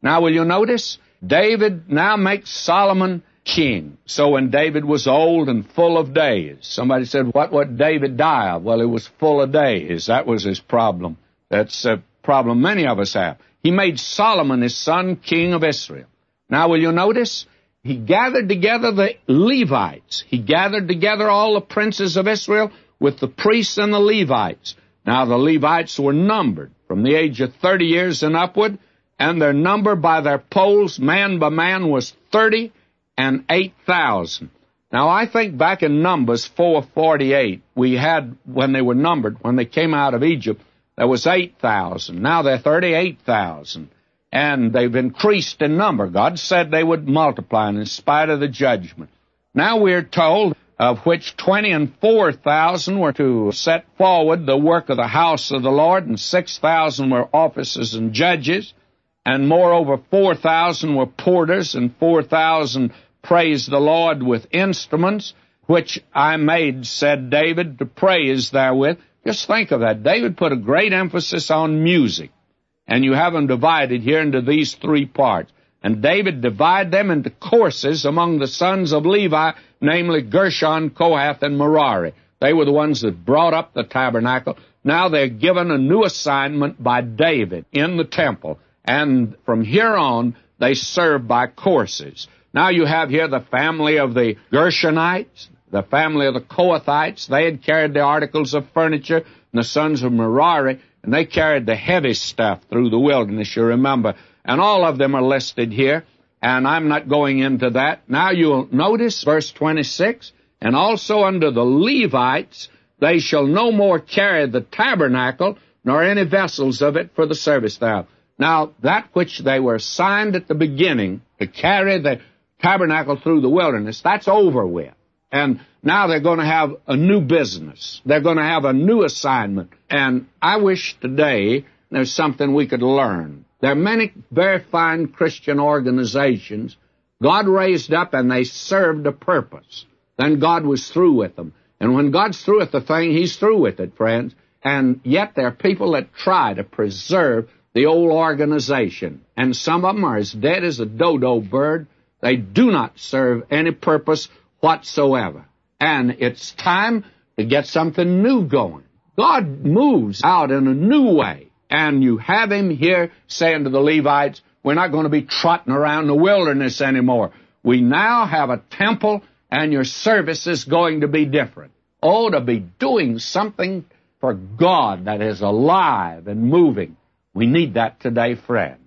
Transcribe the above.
Now, will you notice? David now makes Solomon king. So when David was old and full of days, somebody said, what would David die of? Well, he was full of days. That was his problem. That's a problem many of us have. He made Solomon, his son, king of Israel. Now, will you notice? He gathered together the Levites. He gathered together all the princes of Israel with the priests and the Levites. Now, the Levites were numbered from the age of 30 years and upward, and their number by their polls, man by man, was 30 and 8,000. Now, I think back in Numbers 4:48, we had, when they were numbered, when they came out of Egypt, there was 8,000. Now they're 38,000. And they've increased in number. God said they would multiply in spite of the judgment. Now we're told of which 20 and 4,000 were to set forward the work of the house of the Lord, and 6,000 were officers and judges, and moreover 4,000 were porters, and 4,000 praised the Lord with instruments, which I made, said David, to praise therewith. Just think of that. David put a great emphasis on music. And you have them divided here into these three parts. And David divided them into courses among the sons of Levi, namely Gershon, Kohath, and Merari. They were the ones that brought up the tabernacle. Now they're given a new assignment by David in the temple. And from here on, they serve by courses. Now you have here the family of the Gershonites, the family of the Kohathites. They had carried the articles of furniture, and the sons of Merari, and they carried the heavy stuff through the wilderness, you remember. And all of them are listed here, and I'm not going into that. Now you'll notice verse 26, and also under the Levites, they shall no more carry the tabernacle, nor any vessels of it for the service thereof. Now, that which they were assigned at the beginning to carry the tabernacle through the wilderness, that's over with. And now they're going to have a new business. They're going to have a new assignment. And I wish today there's something we could learn. There are many very fine Christian organizations God raised up, and they served a purpose. Then God was through with them. And when God's through with the thing, He's through with it, friends. And yet there are people that try to preserve the old organization. And some of them are as dead as a dodo bird. They do not serve any purpose whatsoever. And it's time to get something new going. God moves out in a new way. And you have Him here saying to the Levites, we're not going to be trotting around the wilderness anymore. We now have a temple, and your service is going to be different. Oh, to be doing something for God that is alive and moving. We need that today, friend.